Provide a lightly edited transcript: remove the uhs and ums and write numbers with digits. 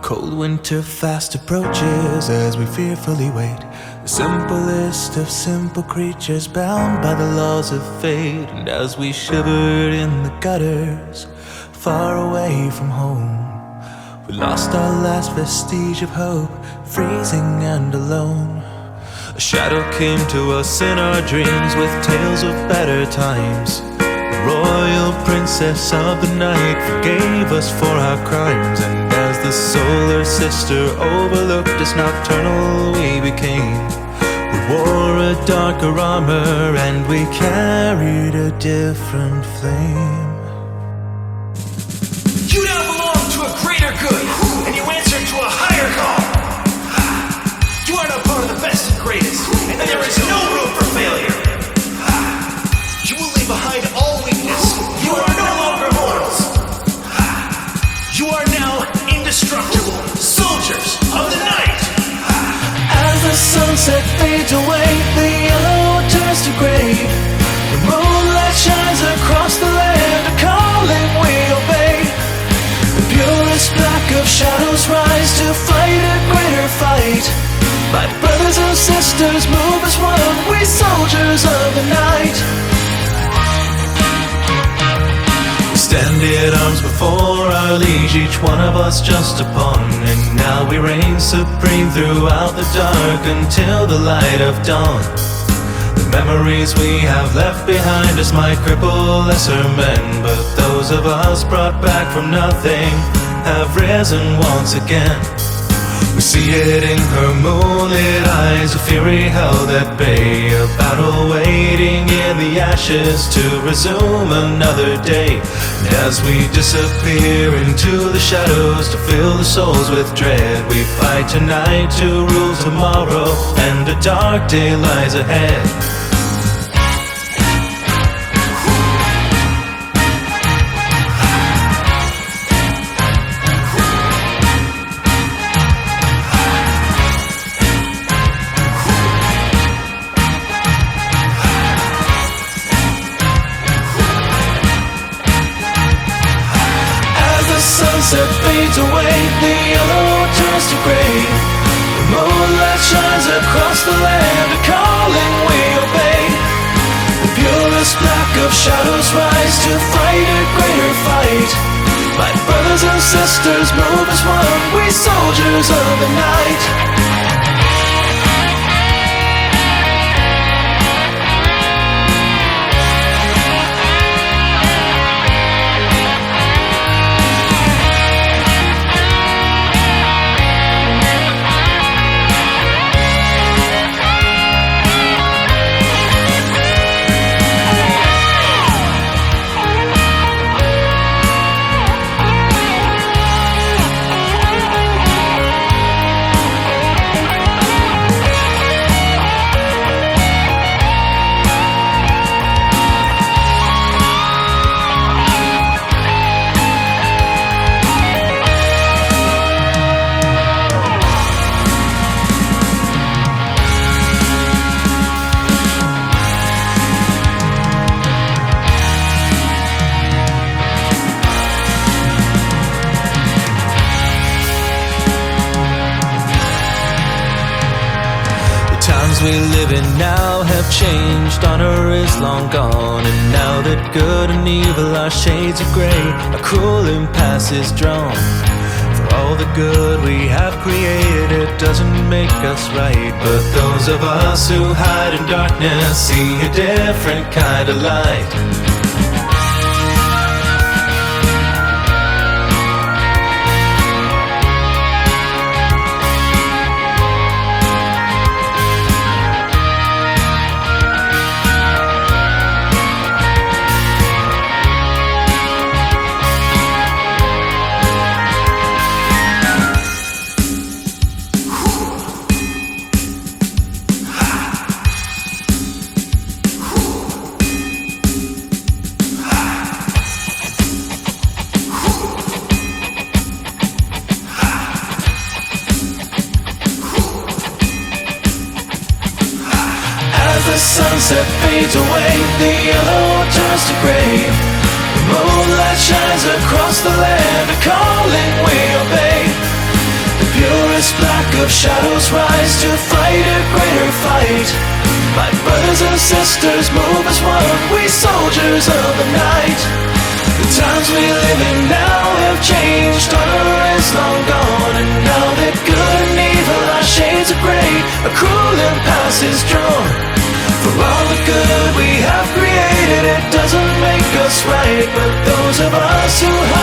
Cold winter fast approaches as we fearfully wait. The simplest of simple creatures bound by the laws of fate. And as we shivered in the gutters, far away from home, we lost our last vestige of hope, freezing and alone. A shadow came to us in our dreams with tales of better times. The royal princess of the night forgave us for our crimes. And as the solar sister overlooked us, nocturnal we became. We wore a darker armor and we carried a different flame. You now belong to a greater good, and you answer to a higher call. You are now part of the best and greatest, and there is no room for failure. You will leave behind all weakness. You are no longer mortals. You are now indestructible soldiers of the night. As the sunset fades away, the yellow turns to gray. The moonlight shines across the land, a calling we obey. The purest black of shadows rise to fight a greater fight. My brothers and sisters, move as one, we soldiers of the night. We stand in arms before our liege, each one of us just a pawn. And now we reign supreme throughout the dark until the light of dawn. The memories we have left behind us might cripple lesser men, but those of us brought back from nothing have risen once again. We see it in her moonlit eyes, a fury held at bay, a battle waiting in the ashes to resume another day. And as we disappear into the shadows to fill the souls with dread, we fight tonight to rule tomorrow, and a dark day lies ahead. Sunset fades away, the yellow turns to gray. The moonlight shines across the land, a calling we obey. The purest black of shadows rise to fight a greater fight. My brothers and sisters, move as one, we soldiers of the night. We live in now have changed, honor is long gone. And now that good and evil are shades of grey, a cruel impasse is drawn. For all the good we have created, it doesn't make us right. But those of us who hide in darkness see a different kind of light. The sunset fades away, the yellow turns to gray. The moonlight shines across the land, a calling we obey. this black of shadows rise to fight a greater fight. My brothers and sisters, move as one, we soldiers of the night. The times we live in now have changed, honor is long gone, and now that good and evil are shades of grey, a cruel impasse is drawn. For all the good we have created, it doesn't make us right, but those of us who